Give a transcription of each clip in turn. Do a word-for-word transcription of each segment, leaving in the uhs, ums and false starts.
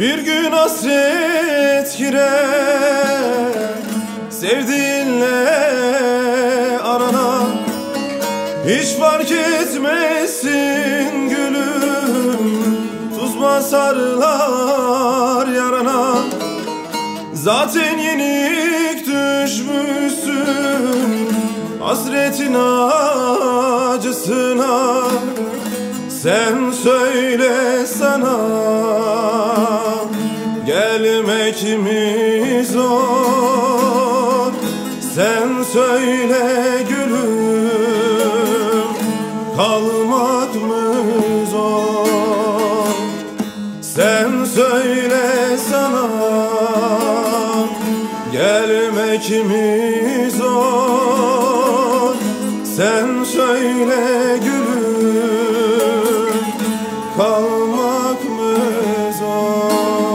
Bir gün hasret girer sevdiğinle arana. Hiç fark etmesin gülüm, tuz basarlar yarana. Zaten yenik düşmüşsün hasretin acısına. Sen söyle sana, gelmek mi zor? Sen söyle gülüm, kalmak mı zor? Sen söyle sana, gelmek mi zor? Sen söyle gülüm, kalmak mı zor?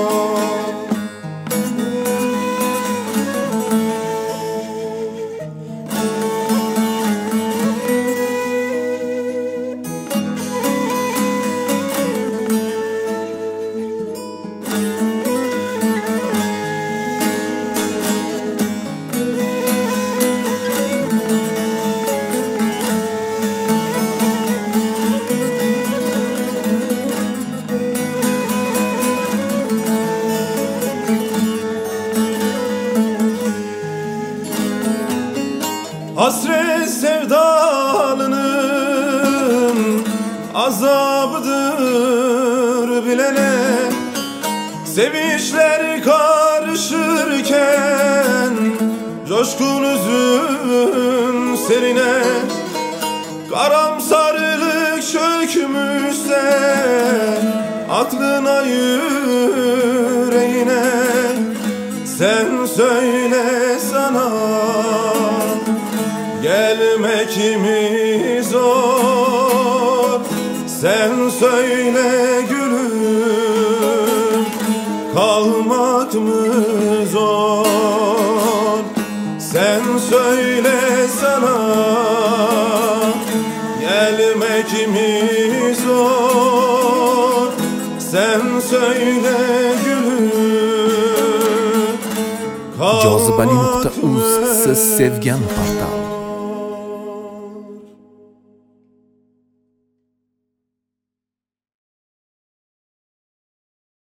Hasret sevdalının azabıdır bilene. Sevinçler karışırken coşkun üzün serine. Karamsarlık çökmüşse aklına yüreğine. Sen söyle sana, gelmek mi zor? Sen söyle gülüm, kalmak mı zor? Sen söyle sana, gelmek mi zor? Sen söyle gülüm, jozibali nuqta uz kalmak siz mı sevgan portal.